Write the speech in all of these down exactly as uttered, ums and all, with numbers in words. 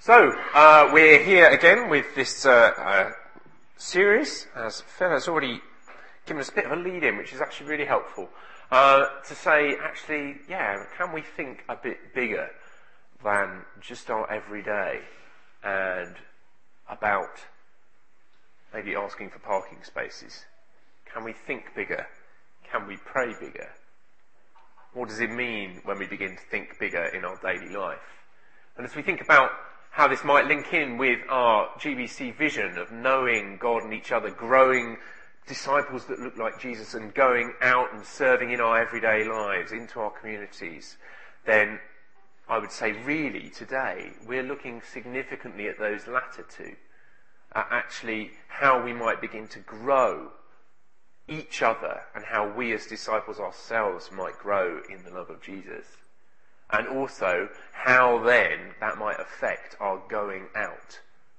So, uh, we're here again with this uh, uh, series, as Phil has already given us a bit of a lead-in, which is actually really helpful, uh, to say, actually, yeah, can we think a bit bigger than just our everyday and about maybe asking for parking spaces? Can we think bigger? Can we pray bigger? What does it mean when we begin to think bigger in our daily life? And as we think about how this might link in with our G B C vision of knowing God and each other, growing disciples that look like Jesus and going out and serving in our everyday lives, into our communities, then I would say really today we're looking significantly at those latter two, at actually how we might begin to grow each other and how we as disciples ourselves might grow in the love of Jesus. And also how then that might affect our going out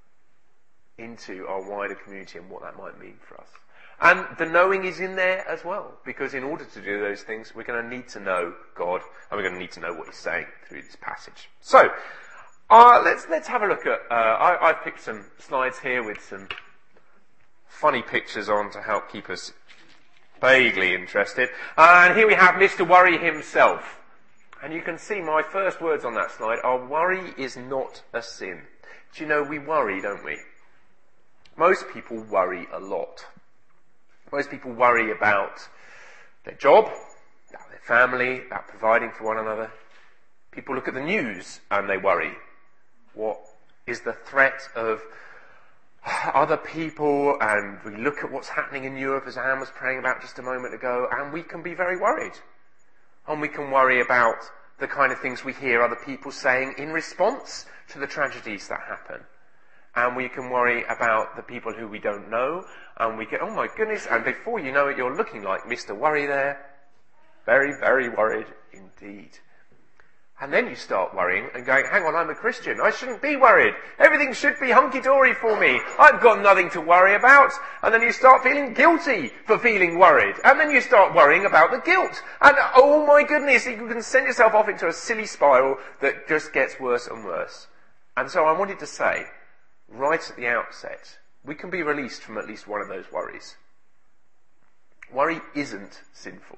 into our wider community and what that might mean for us. And the knowing is in there as well, because in order to do those things, we're going to need to know God, and we're going to need to know what He's saying through this passage. So, uh, let's let's have a look at. Uh, I, I've picked some slides here with some funny pictures on to help keep us vaguely interested. Uh, and here we have Mister Worry himself. And you can see my first words on that slide are, worry is not a sin. Do you know, we worry, don't we? Most people worry a lot. Most people worry about their job, about their family, about providing for one another. People look at the news and they worry. What is the threat of other people? And we look at what's happening in Europe, as Anne was praying about just a moment ago, and we can be very worried. And we can worry about the kind of things we hear other people saying in response to the tragedies that happen. And we can worry about the people who we don't know. And we get, oh my goodness, and before you know it, you're looking like Mister Worry there. Very, very worried indeed. And then you start worrying and going, hang on, I'm a Christian. I shouldn't be worried. Everything should be hunky-dory for me. I've got nothing to worry about. And then you start feeling guilty for feeling worried. And then you start worrying about the guilt. And oh my goodness, you can send yourself off into a silly spiral that just gets worse and worse. And so I wanted to say, right at the outset, we can be released from at least one of those worries. Worry isn't sinful.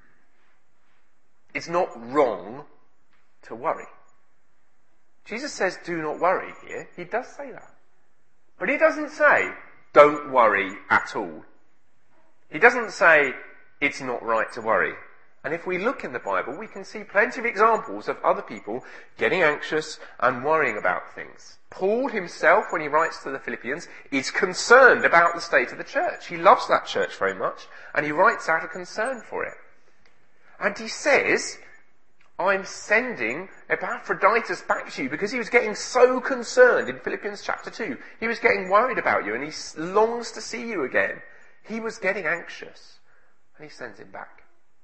It's not wrong to worry. Jesus says, do not worry here. He does say that. But he doesn't say, don't worry at all. He doesn't say, it's not right to worry. And if we look in the Bible, we can see plenty of examples of other people getting anxious and worrying about things. Paul himself, when he writes to the Philippians, is concerned about the state of the church. He loves that church very much, and he writes out a concern for it. And he says, I'm sending Epaphroditus back to you, because he was getting so concerned in Philippians chapter two. He was getting worried about you, and he longs to see you again. He was getting anxious, and he sends him back.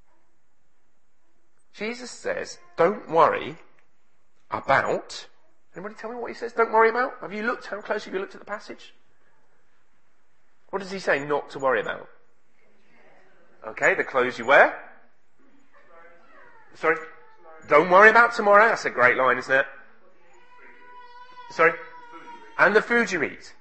Jesus says, don't worry about... Anybody tell me what he says don't worry about? Have you looked? How close have you looked at the passage? What does he say not to worry about? Okay, the clothes you wear. Sorry? Don't worry about tomorrow. That's a great line, isn't it? Sorry? And the food you eat.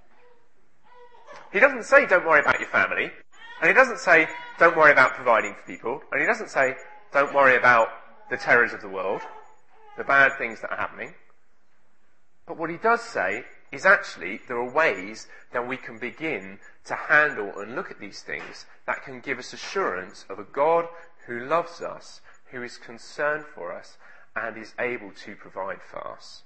He doesn't say don't worry about your family. And he doesn't say don't worry about providing for people. And he doesn't say don't worry about the terrors of the world, the bad things that are happening. But what he does say is actually there are ways that we can begin to handle and look at these things that can give us assurance of a God who loves us, who is concerned for us, and is able to provide for us.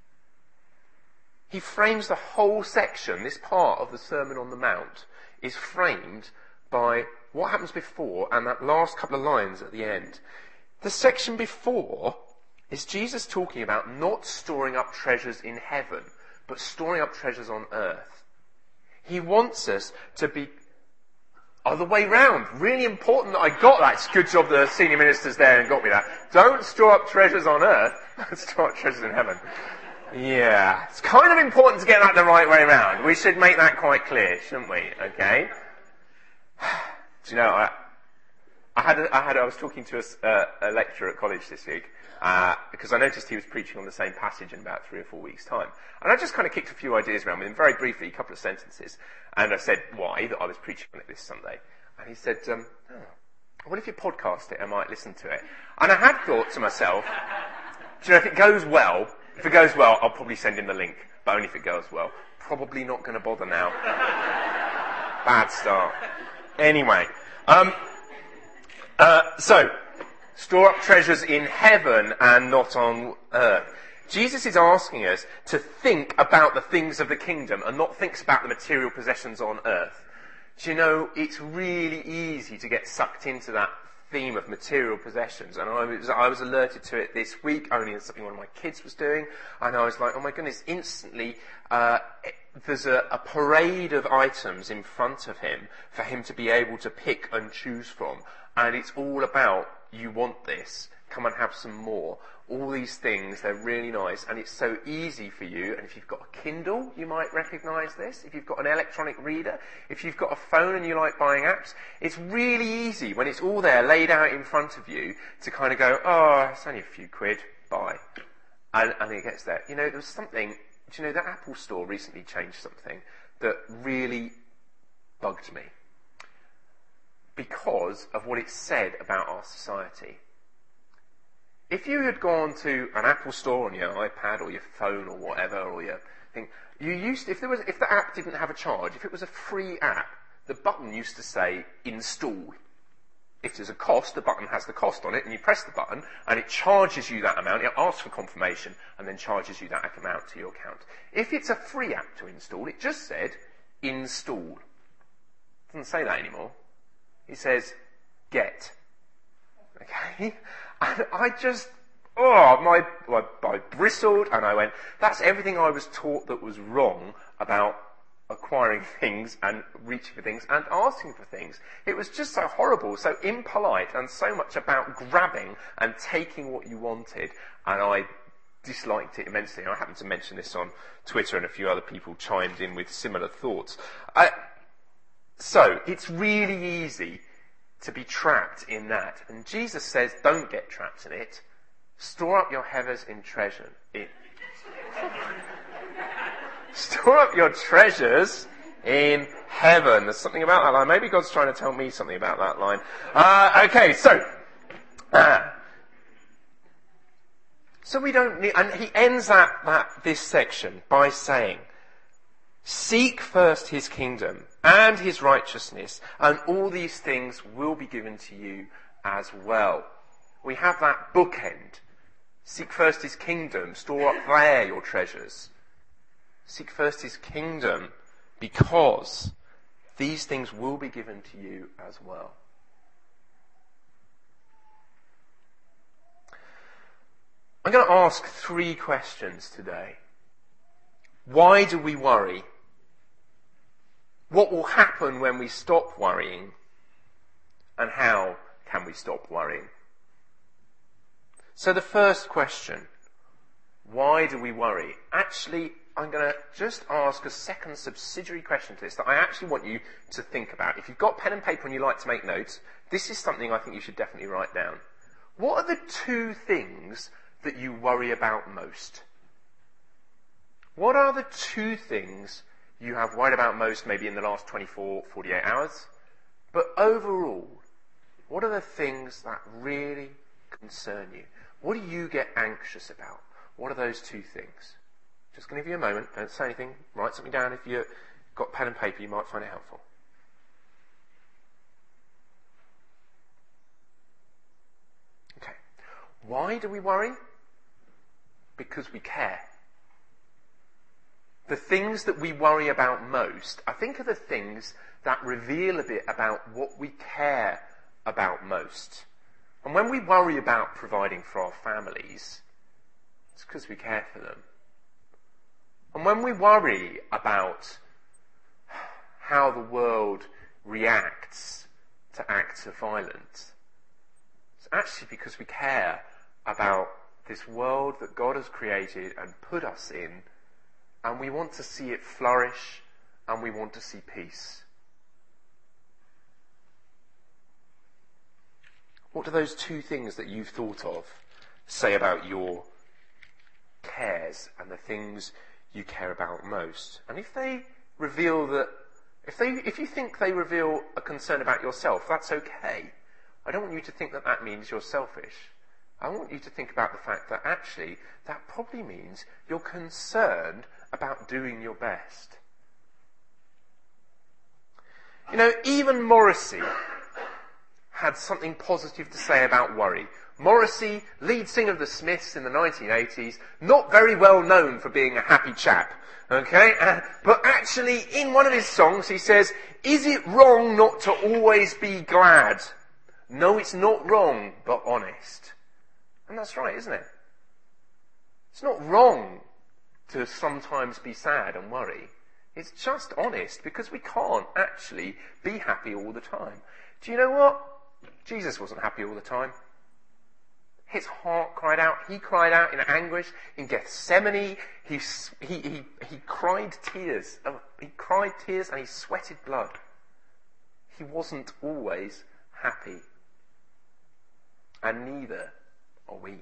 He frames the whole section, this part of the Sermon on the Mount, is framed by what happens before and that last couple of lines at the end. The section before is Jesus talking about not storing up treasures in heaven, but storing up treasures on earth. He wants us to be other way round. Really important that I got that. It's a good job the senior ministers there and got me that. Don't store up treasures on earth, store up treasures in heaven. Yeah, it's kind of important to get that the right way round. We should make that quite clear, shouldn't we? Okay. Do you know, I, I had, a, I had, I was talking to a, uh, a lecturer at college this week, uh, because I noticed he was preaching on the same passage in about three or four weeks' time. And I just kind of kicked a few ideas around with him, very briefly, a couple of sentences. And I said why, that I was preaching on it this Sunday. And he said, um, oh, what if you podcast it? I might listen to it. And I had thought to myself, do you know, if it goes well, if it goes well, I'll probably send him the link. But only if it goes well. Probably not going to bother now. Bad start. Anyway. Um, uh, so, store up treasures in heaven and not on earth. Jesus is asking us to think about the things of the kingdom and not think about the material possessions on earth. Do you know, it's really easy to get sucked into that theme of material possessions, and I was, I was alerted to it this week, only as something one of my kids was doing, and I was like, oh my goodness, instantly, uh, there's a, a parade of items in front of him for him to be able to pick and choose from, and it's all about, you want this, come and have some more. All these things, they're really nice, and it's so easy for you. And if you've got a Kindle, you might recognise this. If you've got an electronic reader, if you've got a phone and you like buying apps, it's really easy when it's all there laid out in front of you to kind of go, oh, it's only a few quid, buy. And, and it gets there. You know, there was something, do you know, the Apple Store recently changed something that really bugged me because of what it said about our society. If you had gone to an Apple Store on your iPad or your phone or whatever, or your thing, you used if there was if the app didn't have a charge, if it was a free app, the button used to say install. If there's a cost, the button has the cost on it, and you press the button, and it charges you that amount. It asks for confirmation, and then charges you that amount to your account. If it's a free app to install, it just said install. It doesn't say that anymore. It says get. Okay. And I just, oh, my, my, I bristled and I went, that's everything I was taught that was wrong about acquiring things and reaching for things and asking for things. It was just so horrible, so impolite, and so much about grabbing and taking what you wanted. And I disliked it immensely. I happened to mention this on Twitter, and a few other people chimed in with similar thoughts. Uh, so, it's really easy to be trapped in that. And Jesus says, don't get trapped in it. Store up your heavers in treasure. In Store up your treasures in heaven. There's something about that line. Maybe God's trying to tell me something about that line. Uh, okay, so. Uh, so we don't need, and he ends that, that, this section by saying, seek first his kingdom and his righteousness, and all these things will be given to you as well. We have that bookend. Seek first his kingdom, store up there your treasures. Seek first his kingdom, because these things will be given to you as well. I'm going to ask three questions today. Why do we worry? What will happen when we stop worrying? And how can we stop worrying? So the first question, why do we worry? Actually, I'm going to just ask a second subsidiary question to this that I actually want you to think about. If you've got pen and paper and you like to make notes, this is something I think you should definitely write down. What are the two things that you worry about most? What are the two things you have worried about most, maybe in the last twenty-four, forty-eight hours? But overall, what are the things that really concern you? What do you get anxious about? What are those two things? Just going to give you a moment. Don't say anything. Write something down. If you've got pen and paper, you might find it helpful. Okay. Why do we worry? Because we care. The things that we worry about most, I think, are the things that reveal a bit about what we care about most. And when we worry about providing for our families, it's because we care for them. And when we worry about how the world reacts to acts of violence, it's actually because we care about this world that God has created and put us in, and we want to see it flourish, and we want to see peace. What are those two things that you've thought of say about your cares and the things you care about most. And if they reveal that, if they, if you think they reveal a concern about yourself, that's okay. I don't want you to think that that means you're selfish. I want you to think about the fact that actually that probably means you're concerned about doing your best. You know, even Morrissey had something positive to say about worry. Morrissey, lead singer of the Smiths in the nineteen eighties, not very well known for being a happy chap, okay? Uh, but actually, in one of his songs, he says, "Is it wrong not to always be glad? No, it's not wrong, but honest." And that's right, isn't it? It's not wrong to sometimes be sad and worry. It's just honest, because we can't actually be happy all the time. Do you know what? Jesus wasn't happy all the time. His heart cried out. He cried out in anguish in Gethsemane. He, he, he, he cried tears. He cried tears and he sweated blood. He wasn't always happy. And neither are we.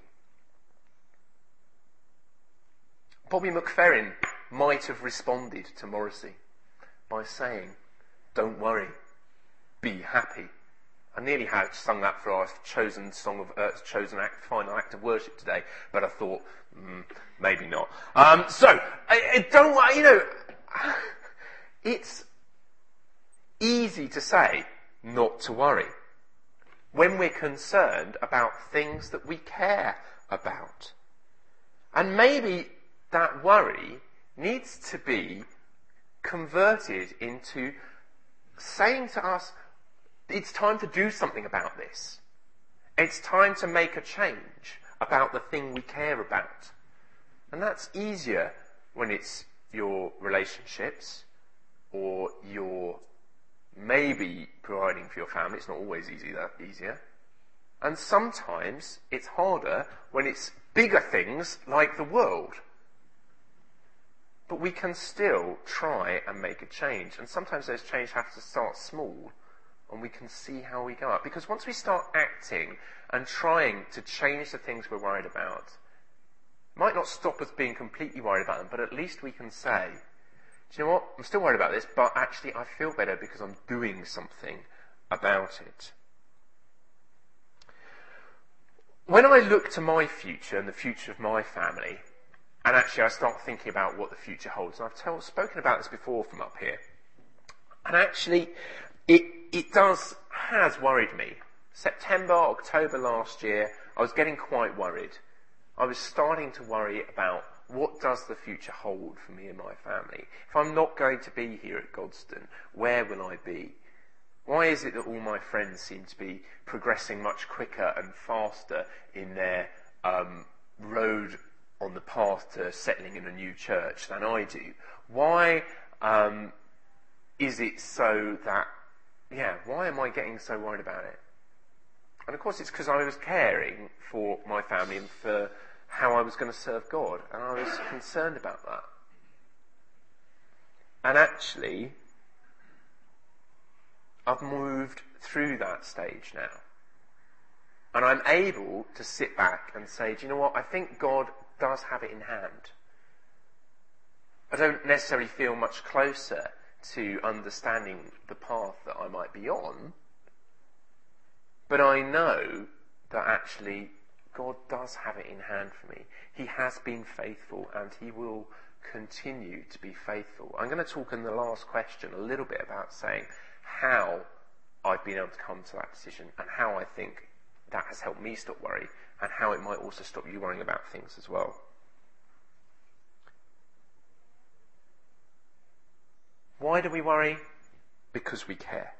Bobby McFerrin might have responded to Morrissey by saying, "Don't worry, be happy." I nearly had sung that for our chosen song of uh, chosen act, final act of worship today, but I thought mm, maybe not. Um, so I, I don't, you know, it's easy to say not to worry when we're concerned about things that we care about, and maybe that worry needs to be converted into saying to us, it's time to do something about this. It's time to make a change about the thing we care about. And that's easier when it's your relationships or you're maybe providing for your family. It's not always easy, that easier. And sometimes it's harder when it's bigger things like the world. But we can still try and make a change. And sometimes those changes have to start small, and we can see how we go up. Because once we start acting and trying to change the things we're worried about, it might not stop us being completely worried about them, but at least we can say, do you know what, I'm still worried about this, but actually I feel better because I'm doing something about it. When I look to my future and the future of my family, and actually I start thinking about what the future holds, and I've told, spoken about this before from up here, and actually it it does, has worried me. September, October last year, I was getting quite worried. I was starting to worry about what does the future hold for me and my family. If I'm not going to be here at Godstone, where will I be? Why is it that all my friends seem to be progressing much quicker and faster in their um, road on the path to settling in a new church than I do? Why um, is it so that, yeah, why am I getting so worried about it? And of course it's because I was caring for my family and for how I was going to serve God, and I was concerned about that. And actually, I've moved through that stage now. And I'm able to sit back and say, do you know what, I think God does have it in hand. I don't necessarily feel much closer to understanding the path that I might be on, but I know that actually God does have it in hand for me. He has been faithful and he will continue to be faithful. I'm going to talk in the last question a little bit about saying how I've been able to come to that decision and how I think that has helped me stop worry and how it might also stop you worrying about things as well. Why do we worry? Because we care.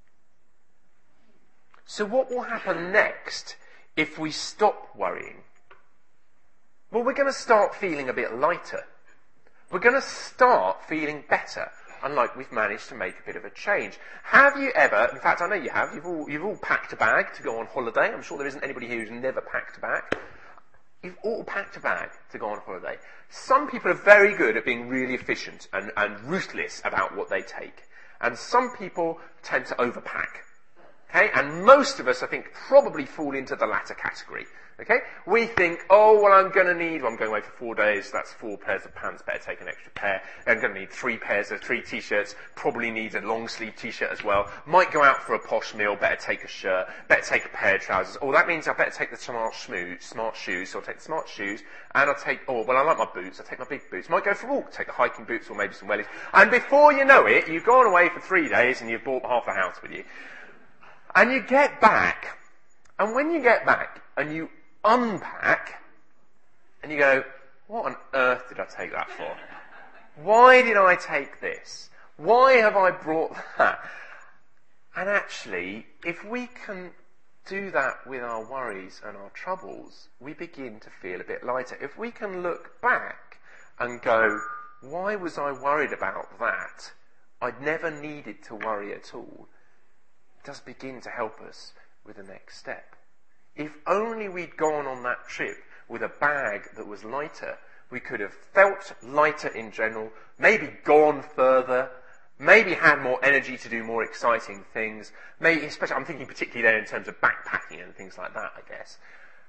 So what will happen next if we stop worrying? Well, we're going to start feeling a bit lighter. We're going to start feeling better, and like we've managed to make a bit of a change. Have you ever, in fact I know you have, you've all, you've all packed a bag to go on holiday. I'm sure there isn't anybody here who's never packed a bag. You've all packed a bag to go on holiday. Some people are very good at being really efficient and, and ruthless about what they take. And some people tend to overpack. Okay? And most of us, I think, probably fall into the latter category. Okay? We think, oh, well, I'm going to need, well, I'm going away for four days, that's four pairs of pants, better take an extra pair. I'm going to need three pairs of three t-shirts, probably need a long sleeve t-shirt as well. Might go out for a posh meal, better take a shirt, better take a pair of trousers. Oh, that means I better take the smart, schmoo, smart shoes, so I'll take the smart shoes, and I'll take, oh, well, I like my boots, I'll take my big boots. Might go for a walk, take the hiking boots or maybe some wellies. And before you know it, you've gone away for three days and you've bought half the house with you. And you get back, and when you get back and you unpack, and you go, what on earth did I take that for? Why did I take this? Why have I brought that? And actually, if we can do that with our worries and our troubles, we begin to feel a bit lighter. If we can look back and go, why was I worried about that? I'd never needed to worry at all. It does begin to help us with the next step. If only we'd gone on that trip with a bag that was lighter, we could have felt lighter in general, maybe gone further, maybe had more energy to do more exciting things, maybe, especially, I'm thinking particularly there in terms of backpacking and things like that, I guess.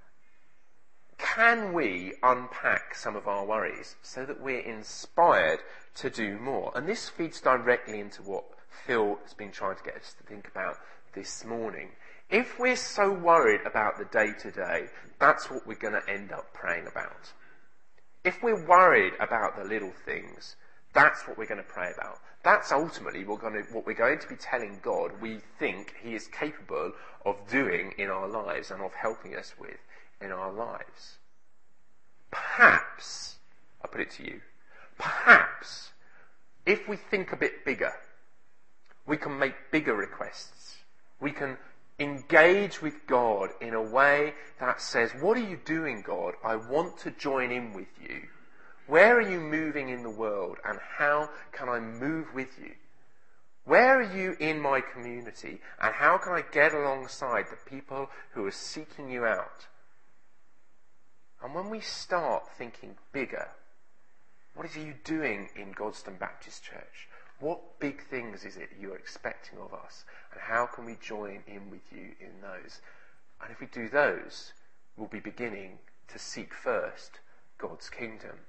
Can we unpack some of our worries so that we're inspired to do more? And this feeds directly into what Phil has been trying to get us to think about this morning. If we're so worried about the day-to-day, that's what we're going to end up praying about. If we're worried about the little things, that's what we're going to pray about. That's ultimately what we're going to, what we're going to be telling God we think he is capable of doing in our lives and of helping us with in our lives. Perhaps, I put it to you, perhaps, if we think a bit bigger, we can make bigger requests. We can engage with God in a way that says, what are you doing, God? I want to join in with you. Where are you moving in the world, and how can I move with you? Where are you in my community, and how can I get alongside the people who are seeking you out? And when we start thinking bigger, what is you doing in Godstone Baptist Church? What big things is it you're expecting of us? And how can we join in with you in those? And if we do those, we'll be beginning to seek first God's kingdom.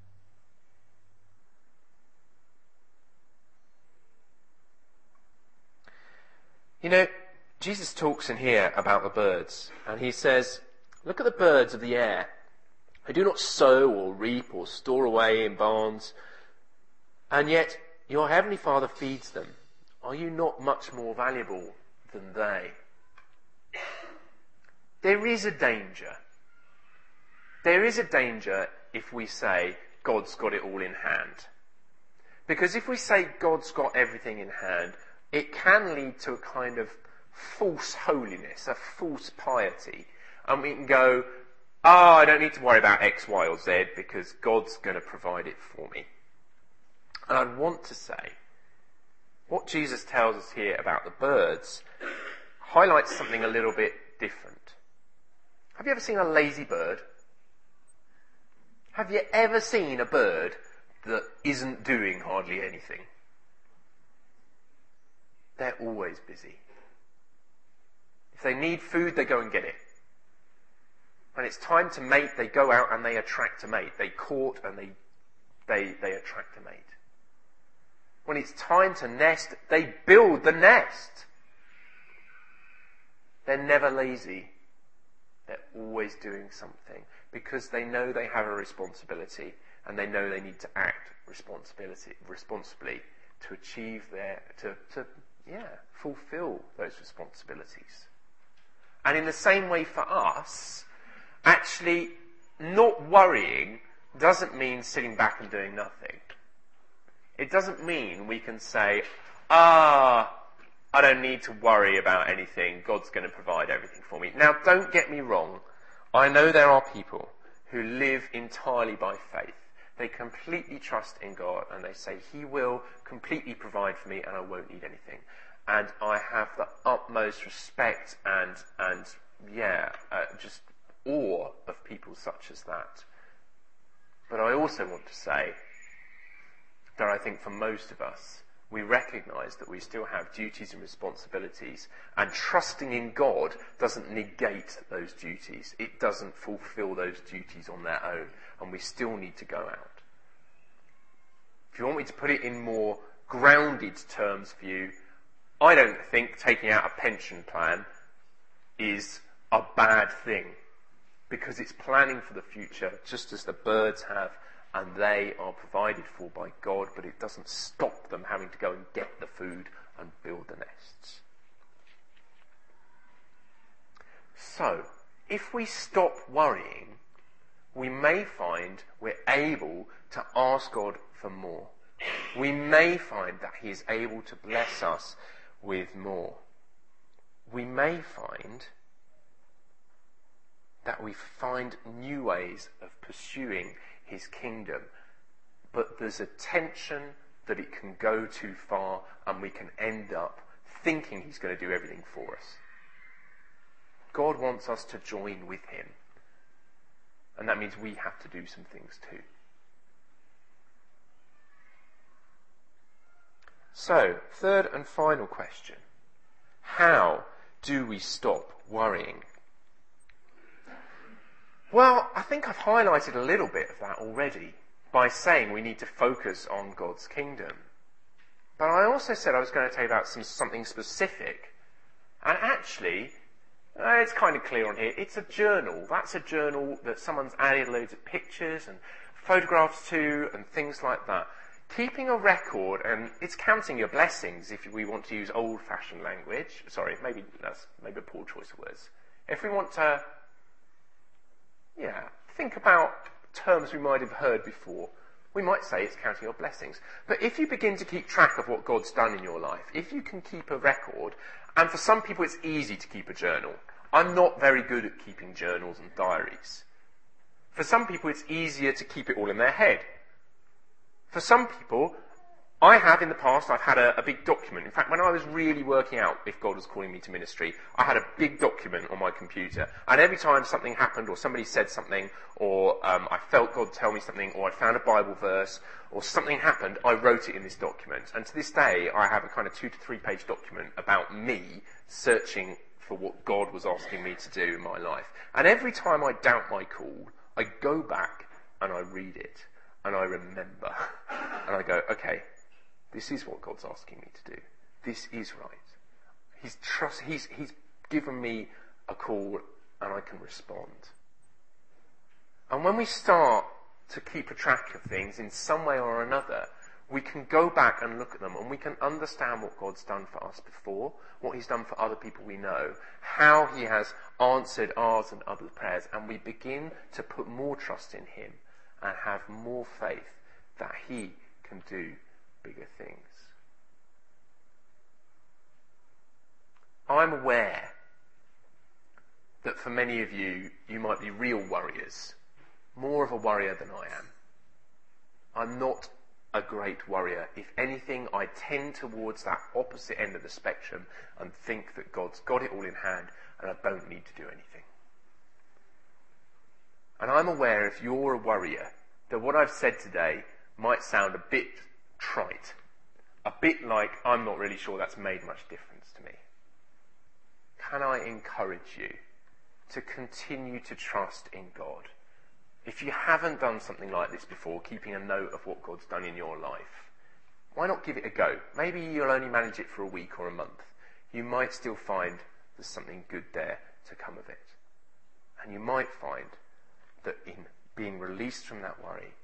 You know, Jesus talks in here about the birds, and he says, look at the birds of the air. They do not sow or reap or store away in barns, and yet your heavenly Father feeds them. Are you not much more valuable than they? There is a danger. There is a danger if we say God's got it all in hand. Because if we say God's got everything in hand, it can lead to a kind of false holiness, a false piety. And we can go, oh, I don't need to worry about X, Y, or Z because God's going to provide it for me. And I want to say, what Jesus tells us here about the birds highlights something a little bit different. Have you ever seen a lazy bird? Have you ever seen a bird that isn't doing hardly anything? They're always busy. If they need food, they go and get it. When it's time to mate, they go out and they attract a mate. They court and they, they, they attract a mate. When it's time to nest, they build the nest. They're never lazy. They're always doing something because they know they have a responsibility and they know they need to act responsibility, responsibly to achieve their, to, to, yeah, fulfill those responsibilities. And in the same way for us, actually not worrying doesn't mean sitting back and doing nothing. It doesn't mean we can say, ah, I don't need to worry about anything. God's going to provide everything for me. Now, don't get me wrong. I know there are people who live entirely by faith. They completely trust in God and they say, he will completely provide for me and I won't need anything. And I have the utmost respect and, and yeah, uh, just awe of people such as that. But I also want to say that I think for most of us, we recognise that we still have duties and responsibilities, and trusting in God doesn't negate those duties. It doesn't fulfil those duties on their own, and we still need to go out. If you want me to put it in more grounded terms for you, I don't think taking out a pension plan is a bad thing, because it's planning for the future, just as the birds have, and they are provided for by God, but it doesn't stop them having to go and get the food and build the nests. So, if we stop worrying, we may find we're able to ask God for more. We may find that he is able to bless us with more. We may find that we find new ways of pursuing his kingdom, but there's a tension that it can go too far and we can end up thinking he's going to do everything for us. God wants us to join with him, and that means we have to do some things too. So, third and final question. How do we stop worrying? Well, I think I've highlighted a little bit of that already by saying we need to focus on God's kingdom. But I also said I was going to tell you about some, something specific. And actually, uh, it's kind of clear on here. It's a journal. That's a journal that someone's added loads of pictures and photographs to and things like that. Keeping a record, and it's counting your blessings if we want to use old-fashioned language. Sorry, maybe that's maybe a poor choice of words. If we want to Yeah, think about terms we might have heard before. We might say it's counting your blessings. But if you begin to keep track of what God's done in your life, if you can keep a record, and for some people it's easy to keep a journal. I'm not very good at keeping journals and diaries. For some people it's easier to keep it all in their head. For some people, I have in the past, I've had a, a big document. In fact, when I was really working out if God was calling me to ministry, I had a big document on my computer. And every time something happened, or somebody said something, or um, I felt God tell me something, or I found a Bible verse, or something happened, I wrote it in this document. And to this day, I have a kind of two to three page document about me searching for what God was asking me to do in my life. And every time I doubt my call, I go back and I read it, and I remember, and I go, okay, this is what God's asking me to do. This is right. He's trust. He's He's given me a call, and I can respond. And when we start to keep a track of things in some way or another, we can go back and look at them, and we can understand what God's done for us before, what he's done for other people we know, how he has answered ours and others' prayers, and we begin to put more trust in him and have more faith that he can do bigger things. I'm aware that for many of you, you might be real worriers, more of a worrier than I am. I'm not a great worrier. If anything, I tend towards that opposite end of the spectrum and think that God's got it all in hand and I don't need to do anything. And I'm aware, if you're a worrier, that what I've said today might sound a bit trite, a bit like I'm not really sure that's made much difference to me. Can I encourage you to continue to trust in God? If you haven't done something like this before, keeping a note of what God's done in your life, why not give it a go? Maybe you'll only manage it for a week or a month. You might still find there's something good there to come of it. And you might find that in being released from that worry,